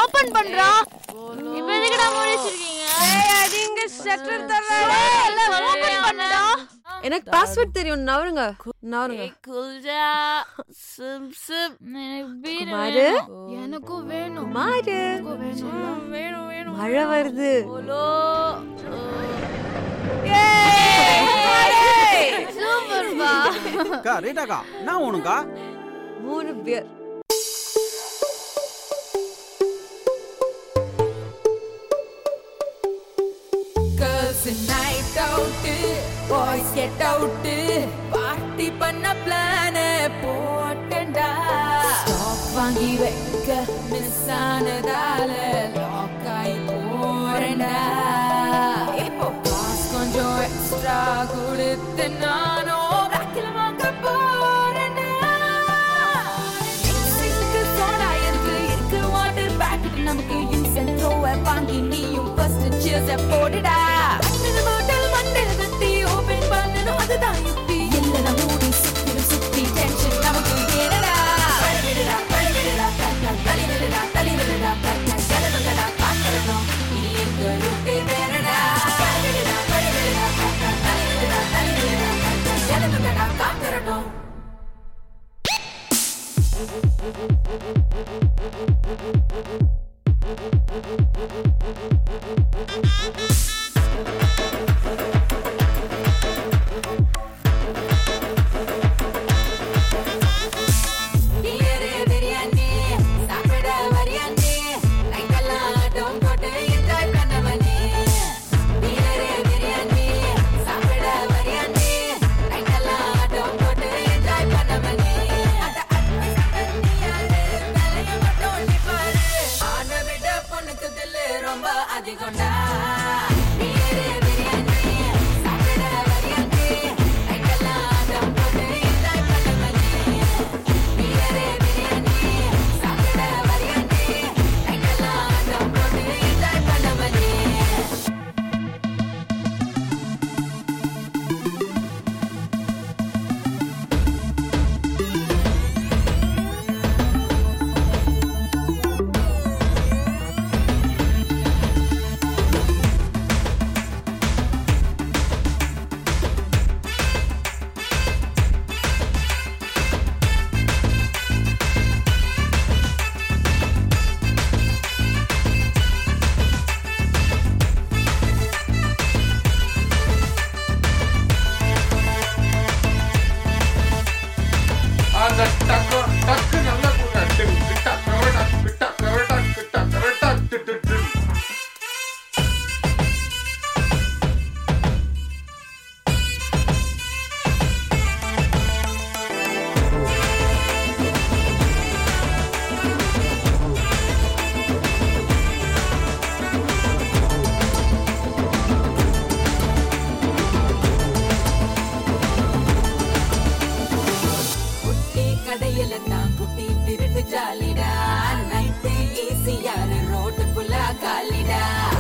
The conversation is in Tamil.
ஓபன் பண்றா. இப்போ எதுக்குடா மூடி வச்சிருக்கீங்க? ஏய் அடிங்க ஷட்டர் தரல. ஓபன் பண்ணுடா. எனக்கு பாஸ்வேர்ட் தெரியும். நவருங்க. குல்ஜா சிம் சிம் எனக்கு பீர் குமாரு. எனக்கும் வேணும். குமாரு. வேணும். மழை வருது. ஓலோ. சூப்பர் பா. அக்கா ரேட்டாக்கா நான் வேணும்க்கா 3 beer. Girls night out, boys get out, party பண்ண plan போட்டண்டா. Stop வாங்கி வைக்க miss ஆனதால lock ஆயி போறேன்டா. இப்போ காசு கொஞ்சம் extra கொடுத்து நானும் ராக்கில வாங்க போறேன்டா. Mixக்கு soda இருக்கு water packet நமக்கு use and throw வாங்கி நீயும் first cheers போடுடா. அண்ணன் பாட்டில் மண்ணில் வெட்டி open பண்ணனும் அதுதான் யுக்தி. இல்லைனா மூடி சுத்தி டென்ஷன் நமக்கு ஏறடா. தலிவிடுடா செலவுகளா பார்க்கணும் நீ எங்க ரூட்டே வேறடா. தலிவிடுடா செலவுகளா பார்க்கணும். கடையில தான் குட்டி திருட்டு ஜாலிடா. நைட்டு ஈஸியாரு ரோட்டு ஃபுல்லா காலிடா.